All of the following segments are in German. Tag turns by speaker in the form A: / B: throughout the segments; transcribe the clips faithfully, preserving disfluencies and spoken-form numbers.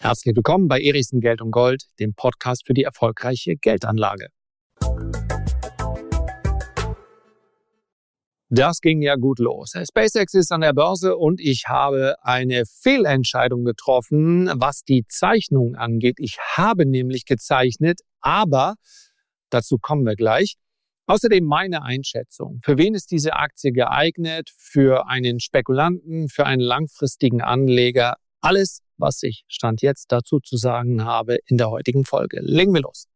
A: Herzlich willkommen bei Erichsen Geld und Gold, dem Podcast für die erfolgreiche Geldanlage. Das ging ja gut los. SpaceX ist an der Börse und ich habe eine Fehlentscheidung getroffen, was die Zeichnung angeht. Ich habe nämlich gezeichnet, aber dazu kommen wir gleich. Außerdem meine Einschätzung. Für wen ist diese Aktie geeignet? Für einen Spekulanten, für einen langfristigen Anleger? Alles, was ich Stand jetzt dazu zu sagen habe in der heutigen Folge. Legen wir los.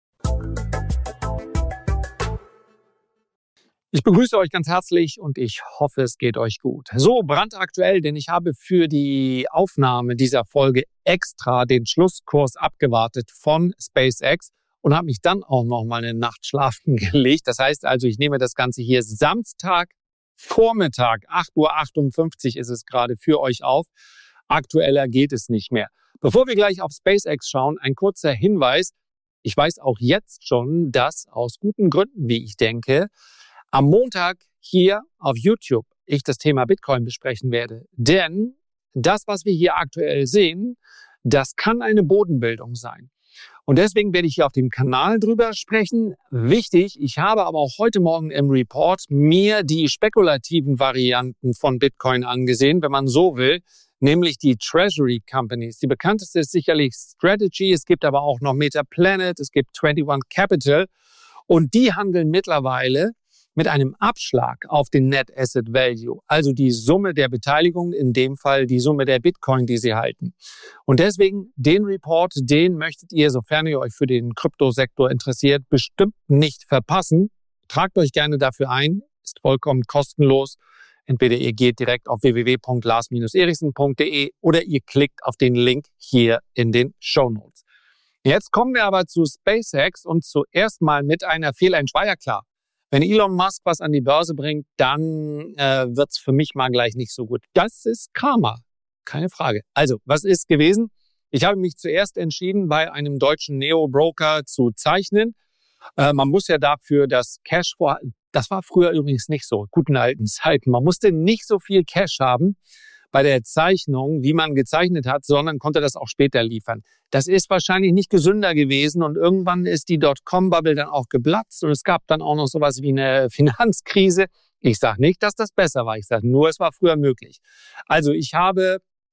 A: Ich begrüße euch ganz herzlich und ich hoffe, es geht euch gut. So, brandaktuell, denn ich habe für die Aufnahme dieser Folge extra den Schlusskurs abgewartet von SpaceX und habe mich dann auch noch mal eine Nacht schlafen gelegt. Das heißt also, ich nehme das Ganze hier Samstag, Vormittag, acht Uhr achtundfünfzig ist es gerade für euch auf. Aktueller geht es nicht mehr. Bevor wir gleich auf SpaceX schauen, ein kurzer Hinweis. Ich weiß auch jetzt schon, dass aus guten Gründen, wie ich denke, am Montag hier auf YouTube ich das Thema Bitcoin besprechen werde. Denn das, was wir hier aktuell sehen, das kann eine Bodenbildung sein. Und deswegen werde ich hier auf dem Kanal drüber sprechen. Wichtig, ich habe aber auch heute Morgen im Report mir die spekulativen Varianten von Bitcoin angesehen, wenn man so will, nämlich die Treasury Companies. Die bekannteste ist sicherlich Strategy, es gibt aber auch noch Metaplanet, es gibt einundzwanzig Capital und die handeln mittlerweile mit einem Abschlag auf den Net Asset Value, also die Summe der Beteiligung, in dem Fall die Summe der Bitcoin, die sie halten. Und deswegen den Report, den möchtet ihr, sofern ihr euch für den Kryptosektor interessiert, bestimmt nicht verpassen. Tragt euch gerne dafür ein, ist vollkommen kostenlos. Entweder ihr geht direkt auf w w w punkt lars Bindestrich erichsen punkt d e oder ihr klickt auf den Link hier in den Shownotes. Jetzt kommen wir aber zu SpaceX und zuerst mal mit einer Fehlentscheidung. War ja klar, wenn Elon Musk was an die Börse bringt, dann äh, wird's für mich mal gleich nicht so gut. Das ist Karma, keine Frage. Also, was ist gewesen? Ich habe mich zuerst entschieden, bei einem deutschen Neo-Broker zu zeichnen. Äh, man muss ja dafür das Cash vor... Das war früher übrigens nicht so, guten alten Zeiten. Man musste nicht so viel Cash haben bei der Zeichnung, wie man gezeichnet hat, sondern konnte das auch später liefern. Das ist wahrscheinlich nicht gesünder gewesen und irgendwann ist die Dotcom-Bubble dann auch geplatzt und es gab dann auch noch sowas wie eine Finanzkrise. Ich sage nicht, dass das besser war. Ich sage nur, es war früher möglich. Also ich habe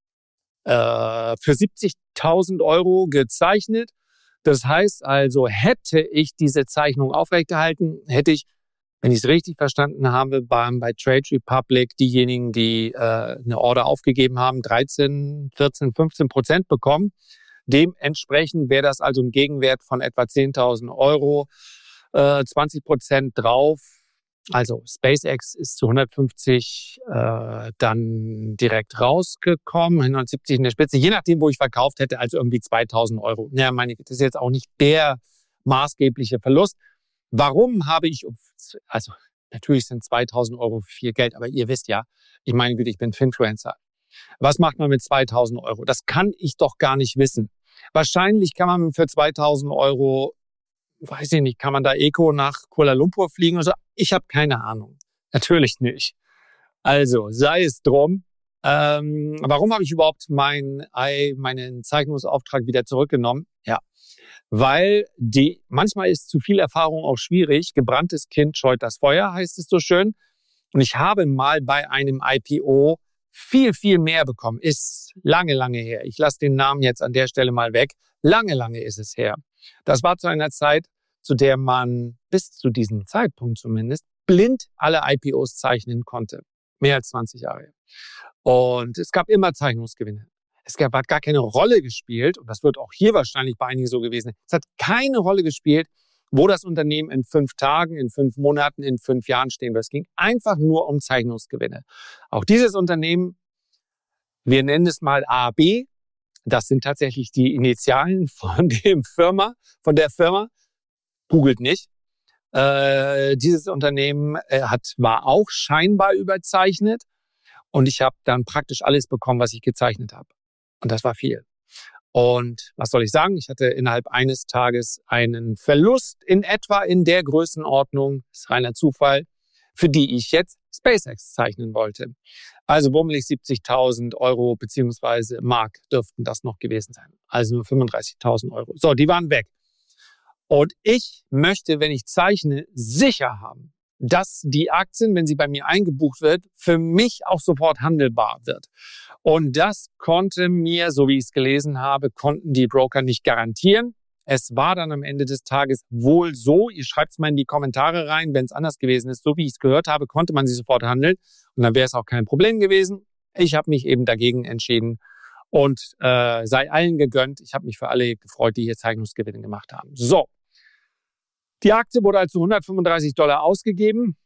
A: äh, für siebzigtausend Euro gezeichnet. Das heißt also, hätte ich diese Zeichnung aufrechterhalten, hätte ich, wenn ich es richtig verstanden habe, beim, bei Trade Republic diejenigen, die äh, eine Order aufgegeben haben, dreizehn, vierzehn, fünfzehn Prozent bekommen. Dementsprechend wäre das also ein Gegenwert von etwa zehntausend Euro, äh, zwanzig Prozent drauf. Also SpaceX ist zu hundertfünfzig äh, dann direkt rausgekommen, hundertsiebzig in der Spitze, je nachdem, wo ich verkauft hätte, also irgendwie zweitausend Euro. Ja, meine, das ist jetzt auch nicht der maßgebliche Verlust. Warum habe ich, also natürlich sind zweitausend Euro viel Geld, aber ihr wisst ja, ich meine Güte, ich bin Finfluencer. Was macht man mit zweitausend Euro? Das kann ich doch gar nicht wissen. Wahrscheinlich kann man für zweitausend Euro, weiß ich nicht, kann man da Eco nach Kuala Lumpur fliegen oder so? Ich habe keine Ahnung. Natürlich nicht. Also, sei es drum. Ähm, warum habe ich überhaupt mein, meinen Zeichnungsauftrag wieder zurückgenommen? Ja, weil die manchmal ist zu viel Erfahrung auch schwierig. Gebranntes Kind scheut das Feuer, heißt es so schön. Und ich habe mal bei einem I P O viel, viel mehr bekommen. Ist lange, lange her. Ich lasse den Namen jetzt an der Stelle mal weg. Lange, lange ist es her. Das war zu einer Zeit, zu der man bis zu diesem Zeitpunkt zumindest blind alle I P Os zeichnen konnte. Mehr als zwanzig Jahre her. Und es gab immer Zeichnungsgewinne. Es gab, hat gar keine Rolle gespielt, und das wird auch hier wahrscheinlich bei einigen so gewesen sein. Es hat keine Rolle gespielt, wo das Unternehmen in fünf Tagen, in fünf Monaten, in fünf Jahren stehen wird. Es ging einfach nur um Zeichnungsgewinne. Auch dieses Unternehmen, wir nennen es mal A B, das sind tatsächlich die Initialen von dem Firma, von der Firma, googelt nicht. Äh, dieses Unternehmen äh, hat, war auch scheinbar überzeichnet und ich habe dann praktisch alles bekommen, was ich gezeichnet habe. Und das war viel. Und was soll ich sagen? Ich hatte innerhalb eines Tages einen Verlust in etwa in der Größenordnung, das ist reiner Zufall, für die ich jetzt SpaceX zeichnen wollte. Also bummelig siebzigtausend Euro beziehungsweise Mark dürften das noch gewesen sein. Also nur fünfunddreißigtausend Euro. So, die waren weg. Und ich möchte, wenn ich zeichne, sicher haben, dass die Aktien, wenn sie bei mir eingebucht wird, für mich auch sofort handelbar wird. Und das konnte mir, so wie ich es gelesen habe, konnten die Broker nicht garantieren. Es war dann am Ende des Tages wohl so, ihr schreibt es mal in die Kommentare rein, wenn es anders gewesen ist, so wie ich es gehört habe, konnte man sie sofort handeln und dann wäre es auch kein Problem gewesen. Ich habe mich eben dagegen entschieden und äh, sei allen gegönnt. Ich habe mich für alle gefreut, die hier Zeichnungsgewinne gemacht haben. So, die Aktie wurde also hundertfünfunddreißig Dollar ausgegeben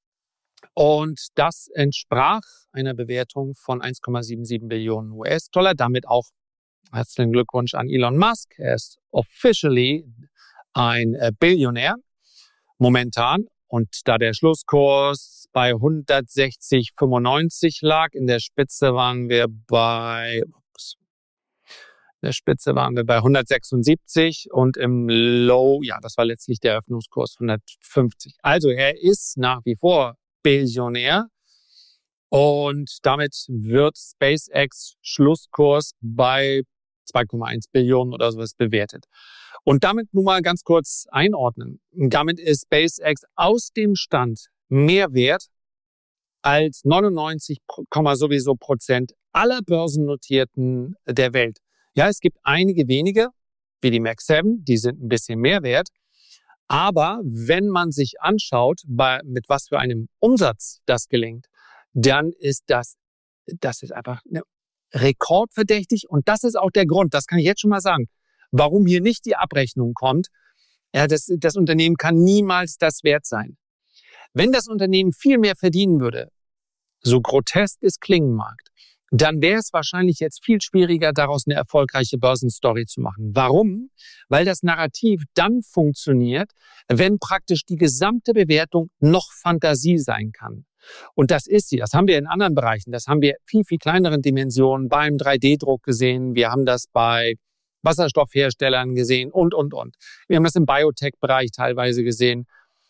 A: und das entsprach einer Bewertung von eins Komma siebenundsiebzig Billionen U S-Dollar, damit auch herzlichen Glückwunsch an Elon Musk. Er ist officially ein äh, Billionär momentan. Und da der Schlusskurs bei hundertsechzig Komma fünfundneunzig lag, in der Spitze waren wir bei ups, in der Spitze waren wir bei hundertsechsundsiebzig und im Low, ja, das war letztlich der Eröffnungskurs hundertfünfzig. Also er ist nach wie vor Billionär. Und damit wird SpaceX Schlusskurs bei zwei Komma eins Billionen oder sowas bewertet. Und damit nun mal ganz kurz einordnen. Damit ist SpaceX aus dem Stand mehr wert als neunundneunzig sowieso Prozent aller Börsennotierten der Welt. Ja, es gibt einige wenige, wie die Mac sieben, die sind ein bisschen mehr wert. Aber wenn man sich anschaut, bei, mit was für einem Umsatz das gelingt, dann ist das, das ist einfach eine rekordverdächtig. Und das ist auch der Grund, das kann ich jetzt schon mal sagen, warum hier nicht die Abrechnung kommt. Ja, das, das Unternehmen kann niemals das wert sein. Wenn das Unternehmen viel mehr verdienen würde, so grotesk es klingen mag, dann wäre es wahrscheinlich jetzt viel schwieriger, daraus eine erfolgreiche Börsenstory zu machen. Warum? Weil das Narrativ dann funktioniert, wenn praktisch die gesamte Bewertung noch Fantasie sein kann. Und das ist sie. Das haben wir in anderen Bereichen. Das haben wir viel, viel kleineren Dimensionen beim drei D Druck gesehen. Wir haben das bei Wasserstoffherstellern gesehen und, und, und. Wir haben das im Biotech-Bereich teilweise gesehen.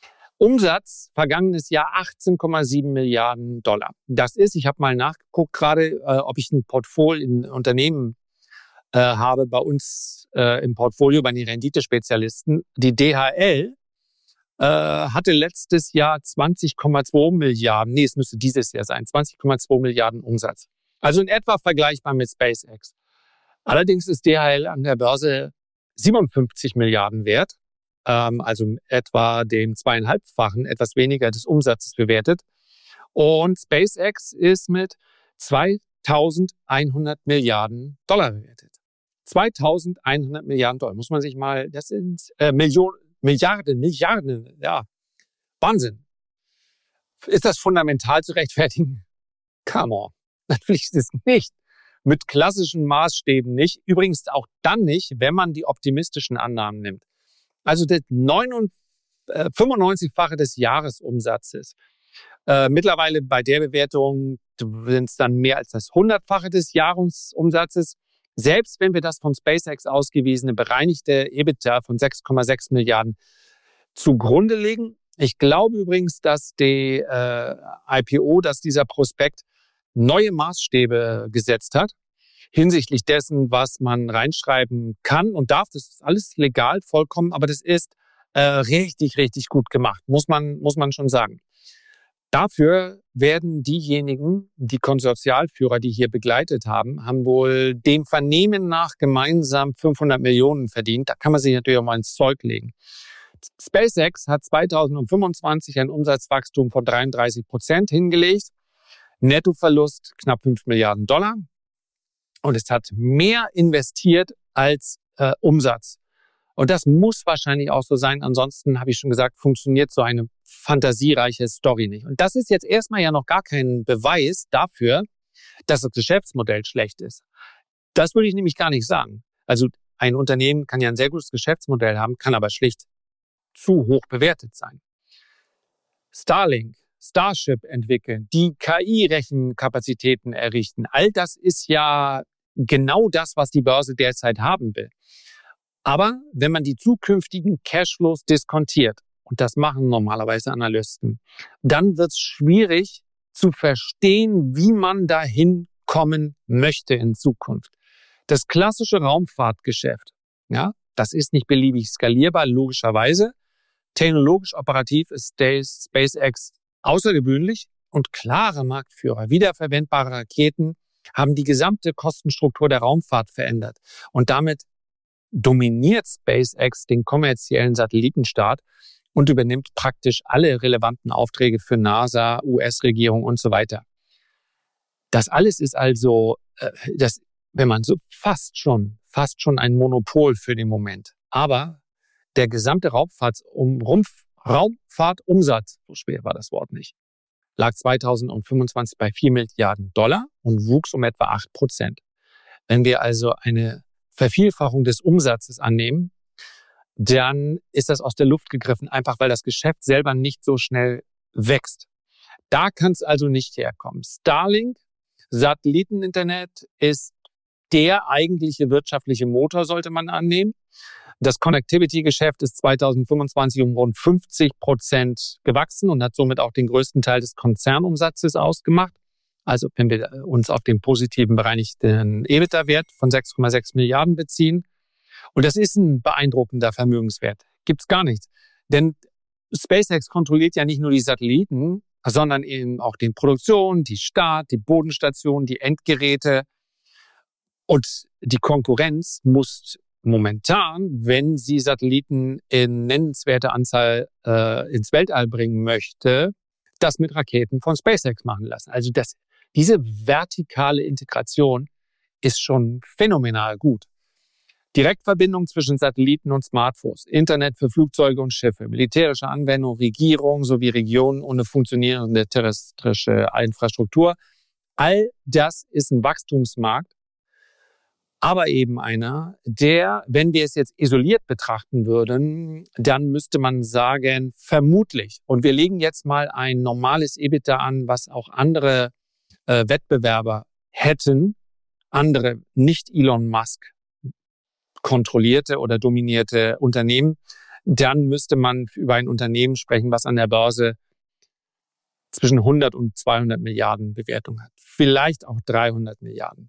A: Umsatz vergangenes Jahr achtzehn Komma sieben Milliarden Dollar. Das ist, ich habe mal nachgeguckt gerade, äh, ob ich ein Portfolio in Unternehmen äh, habe bei uns äh, im Portfolio, bei den Renditespezialisten. Die D H L äh, hatte letztes Jahr zwanzig Komma zwei Milliarden, nee, es müsste dieses Jahr sein, zwanzig Komma zwei Milliarden Umsatz. Also in etwa vergleichbar mit SpaceX. Allerdings ist D H L an der Börse siebenundfünfzig Milliarden wert. Also etwa dem zweieinhalbfachen, etwas weniger des Umsatzes bewertet. Und SpaceX ist mit zweitausendeinhundert Milliarden Dollar bewertet. zweitausendeinhundert Milliarden Dollar, muss man sich mal, das sind äh, Millionen, Milliarden, Milliarden, ja, Wahnsinn. Ist das fundamental zu rechtfertigen? Come on, natürlich ist es nicht. Mit klassischen Maßstäben nicht. Übrigens auch dann nicht, wenn man die optimistischen Annahmen nimmt. Also das fünfundneunzig-fache des Jahresumsatzes. Äh, mittlerweile bei der Bewertung sind es dann mehr als das hundertfache des Jahresumsatzes. Selbst wenn wir das von SpaceX ausgewiesene bereinigte EBITDA von sechs Komma sechs Milliarden zugrunde legen. Ich glaube übrigens, dass die äh, I P O, dass dieser Prospekt neue Maßstäbe gesetzt hat. Hinsichtlich dessen, was man reinschreiben kann und darf. Das ist alles legal, vollkommen, aber das ist äh, richtig, richtig gut gemacht, muss man, muss man schon sagen. Dafür werden diejenigen, die Konsortialführer, die hier begleitet haben, haben wohl dem Vernehmen nach gemeinsam fünfhundert Millionen verdient. Da kann man sich natürlich auch mal ins Zeug legen. SpaceX hat zweitausendfünfundzwanzig ein Umsatzwachstum von dreiunddreißig Prozent hingelegt. Nettoverlust knapp fünf Milliarden Dollar. Und es hat mehr investiert als äh, Umsatz. Und das muss wahrscheinlich auch so sein. Ansonsten, habe ich schon gesagt, funktioniert so eine fantasiereiche Story nicht. Und das ist jetzt erstmal ja noch gar kein Beweis dafür, dass das Geschäftsmodell schlecht ist. Das würde ich nämlich gar nicht sagen. Also ein Unternehmen kann ja ein sehr gutes Geschäftsmodell haben, kann aber schlicht zu hoch bewertet sein. Starlink, Starship entwickeln, die K I-Rechenkapazitäten errichten. All das ist ja genau das, was die Börse derzeit haben will. Aber wenn man die zukünftigen Cashflows diskontiert, und das machen normalerweise Analysten, dann wird es schwierig zu verstehen, wie man dahin kommen möchte in Zukunft. Das klassische Raumfahrtgeschäft, ja, das ist nicht beliebig skalierbar, logischerweise. Technologisch operativ ist SpaceX außergewöhnlich und klarer Marktführer. Wiederverwendbare Raketen haben die gesamte Kostenstruktur der Raumfahrt verändert. Und damit dominiert SpaceX den kommerziellen Satellitenstart und übernimmt praktisch alle relevanten Aufträge für NASA, U S-Regierung und so weiter. Das alles ist also, äh, das, wenn man so fast schon, fast schon ein Monopol für den Moment. Aber der gesamte Raumfahrts- um, Rumpf, Raumfahrtumsatz, so schwer war das Wort nicht, lag zweitausendfünfundzwanzig bei vier Milliarden Dollar und wuchs um etwa acht Prozent. Wenn wir also eine Vervielfachung des Umsatzes annehmen, dann ist das aus der Luft gegriffen, einfach weil das Geschäft selber nicht so schnell wächst. Da kann es also nicht herkommen. Starlink, Satelliteninternet, ist der eigentliche wirtschaftliche Motor, sollte man annehmen. Das Connectivity-Geschäft ist zweitausendfünfundzwanzig um rund fünfzig Prozent gewachsen und hat somit auch den größten Teil des Konzernumsatzes ausgemacht. Also wenn wir uns auf den positiven bereinigten EBITDA-Wert von sechs Komma sechs Milliarden beziehen. Und das ist ein beeindruckender Vermögenswert. Gibt's gar nichts. Denn SpaceX kontrolliert ja nicht nur die Satelliten, sondern eben auch die Produktion, die Start, die Bodenstation, die Endgeräte. Und die Konkurrenz muss momentan, wenn sie Satelliten in nennenswerter Anzahl äh, ins Weltall bringen möchte, das mit Raketen von SpaceX machen lassen. Also das, diese vertikale Integration ist schon phänomenal gut. Direktverbindung zwischen Satelliten und Smartphones, Internet für Flugzeuge und Schiffe, militärische Anwendung, Regierung sowie Regionen ohne funktionierende terrestrische Infrastruktur. All das ist ein Wachstumsmarkt, aber eben einer, der, wenn wir es jetzt isoliert betrachten würden, dann müsste man sagen, vermutlich, und wir legen jetzt mal ein normales EBITDA an, was auch andere äh, Wettbewerber hätten, andere nicht Elon Musk kontrollierte oder dominierte Unternehmen, dann müsste man über ein Unternehmen sprechen, was an der Börse zwischen hundert und zweihundert Milliarden Bewertung hat. Vielleicht auch dreihundert Milliarden.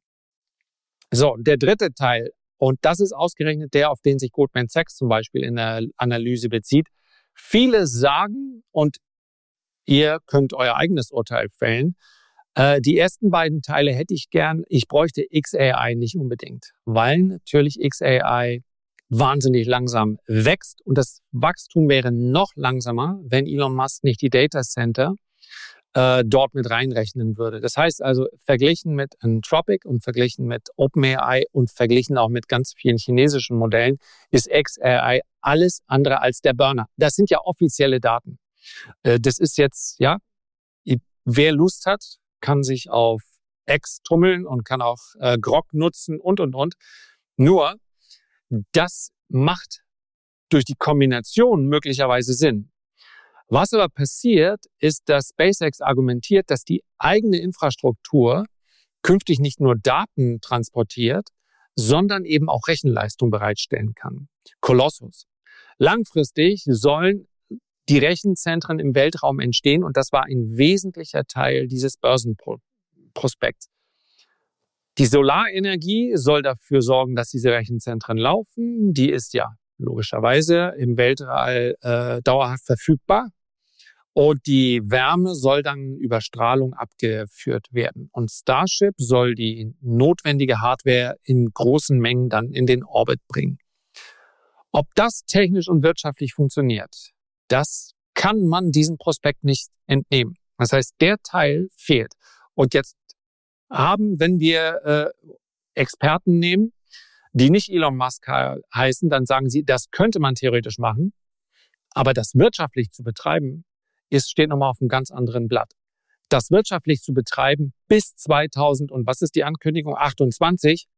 A: So, der dritte Teil, und das ist ausgerechnet der, auf den sich Goldman Sachs zum Beispiel in der Analyse bezieht. Viele sagen, und ihr könnt euer eigenes Urteil fällen, äh, die ersten beiden Teile hätte ich gern. Ich bräuchte X A I nicht unbedingt, weil natürlich X A I wahnsinnig langsam wächst und das Wachstum wäre noch langsamer, wenn Elon Musk nicht die Data Center äh, dort mit reinrechnen würde. Das heißt also, verglichen mit Anthropic und verglichen mit OpenAI und verglichen auch mit ganz vielen chinesischen Modellen ist X A I alles andere als der Burner. Das sind ja offizielle Daten. Äh, das ist jetzt, ja, wer Lust hat, kann sich auf X tummeln und kann auch äh, Grok nutzen und, und, und. Nur, das macht durch die Kombination möglicherweise Sinn. Was aber passiert, ist, dass SpaceX argumentiert, dass die eigene Infrastruktur künftig nicht nur Daten transportiert, sondern eben auch Rechenleistung bereitstellen kann. Kolossus. Langfristig sollen die Rechenzentren im Weltraum entstehen und das war ein wesentlicher Teil dieses Börsenprospekts. Die Solarenergie soll dafür sorgen, dass diese Rechenzentren laufen. Die ist ja logischerweise im Weltall äh, dauerhaft verfügbar. Und die Wärme soll dann über Strahlung abgeführt werden. Und Starship soll die notwendige Hardware in großen Mengen dann in den Orbit bringen. Ob das technisch und wirtschaftlich funktioniert, das kann man diesem Prospekt nicht entnehmen. Das heißt, der Teil fehlt. Und jetzt haben, wenn wir äh, Experten nehmen, die nicht Elon Musk heißen, dann sagen sie, das könnte man theoretisch machen, aber das wirtschaftlich zu betreiben, ist, steht nochmal auf einem ganz anderen Blatt. Das wirtschaftlich zu betreiben bis zweitausend und was ist die Ankündigung? achtundzwanzig,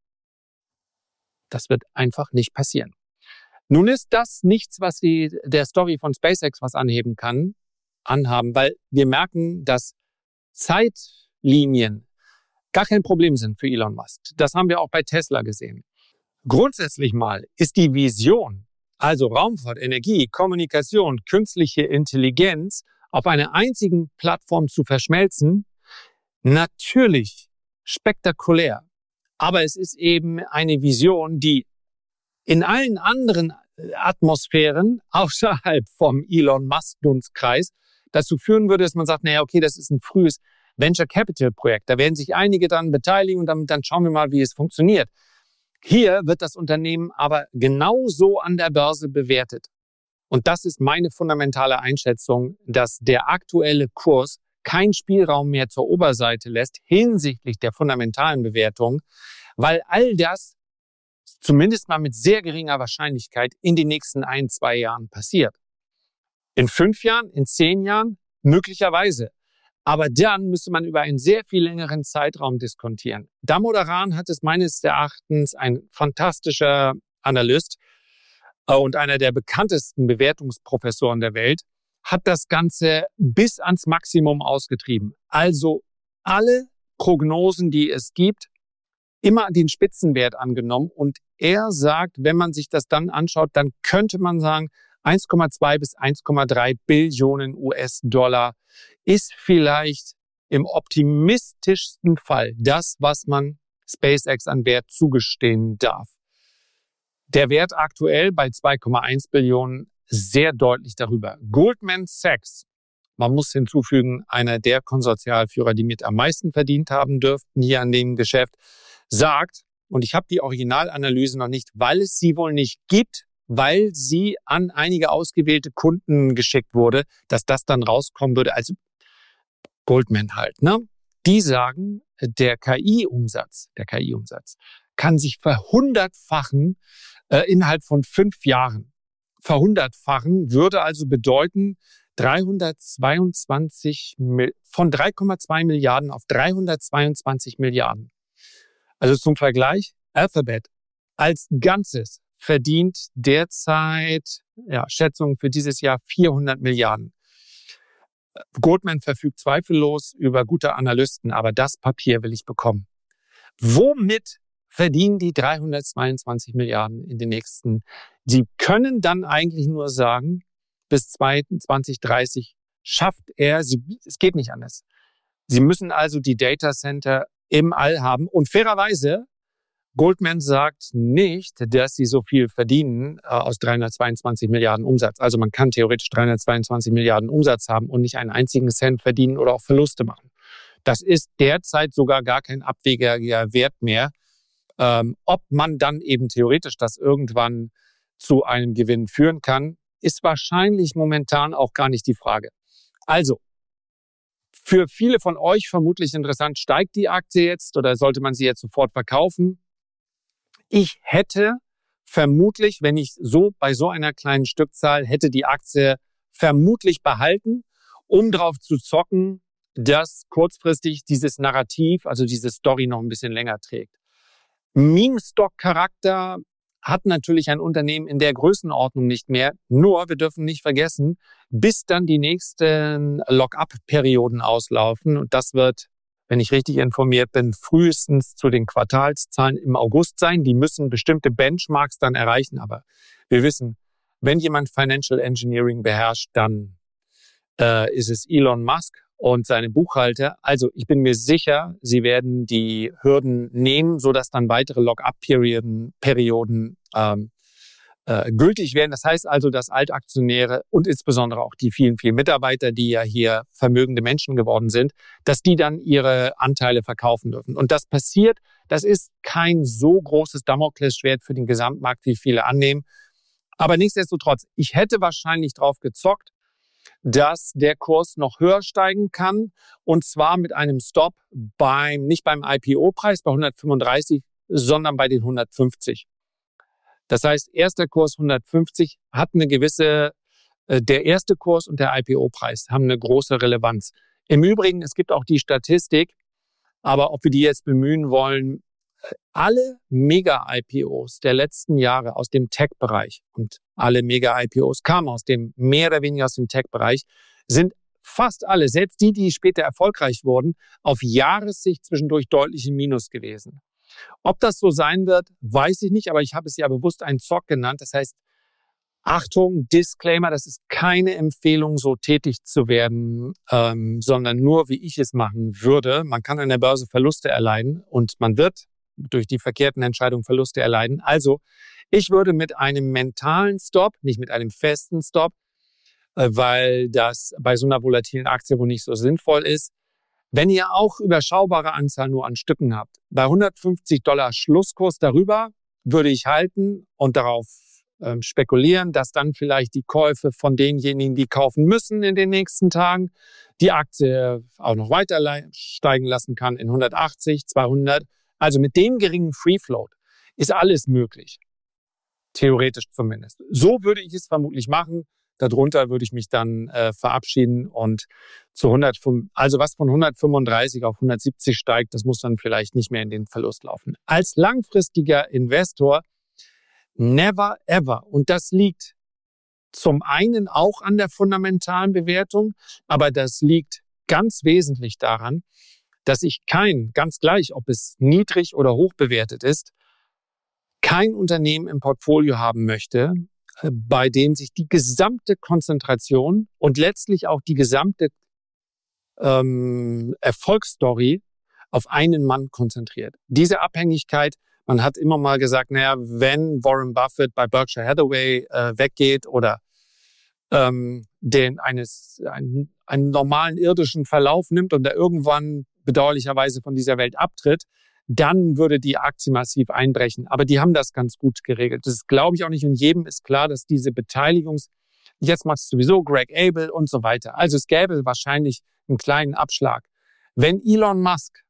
A: das wird einfach nicht passieren. Nun ist das nichts, was die, der Story von SpaceX was anheben kann, anhaben, weil wir merken, dass Zeitlinien gar kein Problem sind für Elon Musk. Das haben wir auch bei Tesla gesehen. Grundsätzlich mal ist die Vision, also Raumfahrt, Energie, Kommunikation, künstliche Intelligenz auf einer einzigen Plattform zu verschmelzen, Natürlich spektakulär, aber es ist eben eine Vision, die in allen anderen Atmosphären außerhalb vom Elon Musk-Dunstkreis dazu führen würde, dass man sagt, naja, okay, das ist ein frühes Venture-Capital-Projekt. Da werden sich einige dann beteiligen und dann, dann schauen wir mal, wie es funktioniert. Hier wird das Unternehmen aber genauso an der Börse bewertet. Und das ist meine fundamentale Einschätzung, dass der aktuelle Kurs keinen Spielraum mehr zur Oberseite lässt hinsichtlich der fundamentalen Bewertung, weil all das zumindest mal mit sehr geringer Wahrscheinlichkeit in den nächsten ein, zwei Jahren passiert. In fünf Jahren, in zehn Jahren, möglicherweise. Aber dann müsste man über einen sehr viel längeren Zeitraum diskontieren. Damodaran hat es meines Erachtens ein fantastischer Analyst und einer der bekanntesten Bewertungsprofessoren der Welt, hat das Ganze bis ans Maximum ausgetrieben. Also alle Prognosen, die es gibt, immer den Spitzenwert angenommen. Und er sagt, wenn man sich das dann anschaut, dann könnte man sagen, eins Komma zwei bis eins Komma drei Billionen U S-Dollar ist vielleicht im optimistischsten Fall das, was man SpaceX an Wert zugestehen darf. Der Wert aktuell bei zwei Komma eins Billionen sehr deutlich darüber. Goldman Sachs, man muss hinzufügen, einer der Konsortialführer, die mit am meisten verdient haben dürften hier an dem Geschäft, sagt, und ich habe die Originalanalyse noch nicht, weil es sie wohl nicht gibt, weil sie an einige ausgewählte Kunden geschickt wurde, dass das dann rauskommen würde, also Goldman halt, ne? Die sagen, der K I-Umsatz, der K I-Umsatz kann sich verhundertfachen äh, innerhalb von fünf Jahren. Verhundertfachen würde also bedeuten, dreihundertzweiundzwanzig, von drei Komma zwei Milliarden auf dreihundertzweiundzwanzig Milliarden. Also zum Vergleich, Alphabet als Ganzes verdient derzeit, ja, Schätzungen für dieses Jahr vierhundert Milliarden. Goldman verfügt zweifellos über gute Analysten, aber das Papier will ich bekommen. Womit verdienen die dreihundertzweiundzwanzig Milliarden in den nächsten? Sie können dann eigentlich nur sagen, bis zwanzig dreißig schafft er, sie, es geht nicht anders. Sie müssen also die Data Center im All haben. Und fairerweise, Goldman sagt nicht, dass sie so viel verdienen äh, aus dreihundertzweiundzwanzig Milliarden Umsatz. Also man kann theoretisch dreihundertzweiundzwanzig Milliarden Umsatz haben und nicht einen einzigen Cent verdienen oder auch Verluste machen. Das ist derzeit sogar gar kein abwegiger Wert mehr. Ähm, ob man dann eben theoretisch das irgendwann zu einem Gewinn führen kann, ist wahrscheinlich momentan auch gar nicht die Frage. Also, für viele von euch vermutlich interessant, steigt die Aktie jetzt oder sollte man sie jetzt sofort verkaufen? Ich hätte vermutlich, wenn ich so bei so einer kleinen Stückzahl, hätte die Aktie vermutlich behalten, um darauf zu zocken, dass kurzfristig dieses Narrativ, also diese Story noch ein bisschen länger trägt. Meme-Stock-Charakter hat natürlich ein Unternehmen in der Größenordnung nicht mehr. Nur, wir dürfen nicht vergessen, bis dann die nächsten Lock-up-Perioden auslaufen. Und das wird, wenn ich richtig informiert bin, frühestens zu den Quartalszahlen im August sein. Die müssen bestimmte Benchmarks dann erreichen. Aber wir wissen, wenn jemand Financial Engineering beherrscht, dann äh, ist es Elon Musk und seine Buchhalter. Also ich bin mir sicher, sie werden die Hürden nehmen, sodass dann weitere Lock-up-Perioden Perioden, ähm, äh, gültig werden. Das heißt also, dass Altaktionäre und insbesondere auch die vielen, vielen Mitarbeiter, die ja hier vermögende Menschen geworden sind, dass die dann ihre Anteile verkaufen dürfen. Und das passiert, das ist kein so großes Damoklesschwert für den Gesamtmarkt, wie viele annehmen. Aber nichtsdestotrotz, ich hätte wahrscheinlich drauf gezockt, dass der Kurs noch höher steigen kann und zwar mit einem Stop beim, nicht beim I P O-Preis bei hundertfünfunddreißig, sondern bei den hundertfünfzig. Das heißt, erster Kurs hundertfünfzig hat eine gewisse, äh, der erste Kurs und der I P O-Preis haben eine große Relevanz. Im Übrigen, es gibt auch die Statistik, aber ob wir die jetzt bemühen wollen, alle Mega-I P Os der letzten Jahre aus dem Tech-Bereich und alle Mega-I P Os kamen aus dem, mehr oder weniger aus dem Tech-Bereich, sind fast alle, selbst die, die später erfolgreich wurden, auf Jahressicht zwischendurch deutlich im Minus gewesen. Ob das so sein wird, weiß ich nicht, aber ich habe es ja bewusst einen Zock genannt. Das heißt, Achtung, Disclaimer, das ist keine Empfehlung, so tätig zu werden, ähm, sondern nur, wie ich es machen würde. Man kann an der Börse Verluste erleiden und man wird durch die verkehrten Entscheidungen Verluste erleiden. Also, ich würde mit einem mentalen Stop, nicht mit einem festen Stop, äh, weil das bei so einer volatilen Aktie wohl nicht so sinnvoll ist. Wenn ihr auch überschaubare Anzahl nur an Stücken habt, bei hundertfünfzig Dollar Schlusskurs darüber würde ich halten und darauf ähm, spekulieren, dass dann vielleicht die Käufe von denjenigen, die kaufen müssen in den nächsten Tagen, die Aktie auch noch weiter steigen lassen kann in hundertachtzig, zweihundert. Also mit dem geringen Free Float ist alles möglich. Theoretisch zumindest. So würde ich es vermutlich machen. Darunter würde ich mich dann äh, verabschieden und zu hundertfünf, also was von hundertfünfunddreißig auf hundertsiebzig steigt, das muss dann vielleicht nicht mehr in den Verlust laufen. Als langfristiger Investor never ever. Und das liegt zum einen auch an der fundamentalen Bewertung, aber das liegt ganz wesentlich daran, dass ich kein, ganz gleich, ob es niedrig oder hoch bewertet ist, kein Unternehmen im Portfolio haben möchte, bei dem sich die gesamte Konzentration und letztlich auch die gesamte ähm, Erfolgsstory auf einen Mann konzentriert. Diese Abhängigkeit, man hat immer mal gesagt, naja, wenn Warren Buffett bei Berkshire Hathaway äh, weggeht oder ähm, den eines einen, einen normalen irdischen Verlauf nimmt und der irgendwann bedauerlicherweise von dieser Welt abtritt, dann würde die Aktie massiv einbrechen. Aber die haben das ganz gut geregelt. Das glaube ich auch nicht. Und jedem ist klar, dass diese Beteiligungs... Jetzt macht es sowieso Greg Abel und so weiter. Also es gäbe wahrscheinlich einen kleinen Abschlag. Wenn Elon Musk,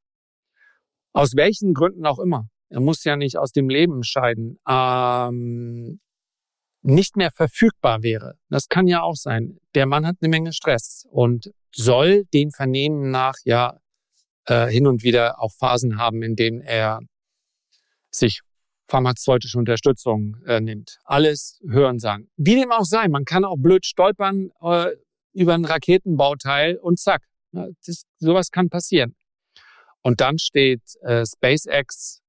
A: aus welchen Gründen auch immer, er muss ja nicht aus dem Leben scheiden, ähm, nicht mehr verfügbar wäre. Das kann ja auch sein. Der Mann hat eine Menge Stress und soll den Vernehmen nach ja hin und wieder auch Phasen haben, in denen er sich pharmazeutische Unterstützung äh, nimmt. Alles hören sagen. Wie dem auch sei, man kann auch blöd stolpern äh, über ein Raketenbauteil und zack. Ja, das, sowas kann passieren. Und dann steht äh, SpaceX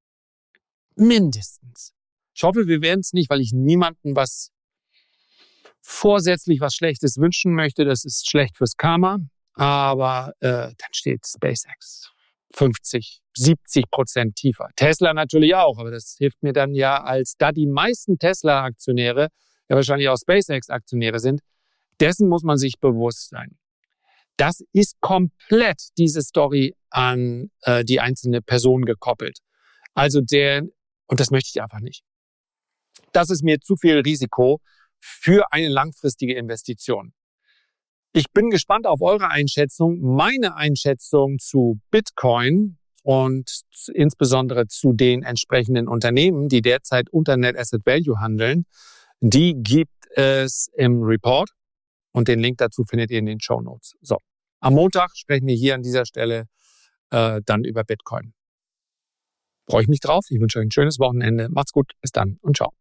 A: mindestens. Ich hoffe, wir werden es nicht, weil ich niemandem was vorsätzlich was Schlechtes wünschen möchte. Das ist schlecht fürs Karma. Aber äh, dann steht SpaceX fünfzig, siebzig Prozent tiefer. Tesla natürlich auch, aber das hilft mir dann ja, als da die meisten Tesla-Aktionäre ja wahrscheinlich auch SpaceX-Aktionäre sind, dessen muss man sich bewusst sein. Das ist komplett diese Story an äh, die einzelne Person gekoppelt. Also der, und das möchte ich einfach nicht. Das ist mir zu viel Risiko für eine langfristige Investition. Ich bin gespannt auf eure Einschätzung. Meine Einschätzung zu Bitcoin und insbesondere zu den entsprechenden Unternehmen, die derzeit unter Net Asset Value handeln, die gibt es im Report und den Link dazu findet ihr in den Shownotes. So, am Montag sprechen wir hier an dieser Stelle äh, dann über Bitcoin. Freue ich mich drauf. Ich wünsche euch ein schönes Wochenende. Macht's gut. Bis dann und ciao.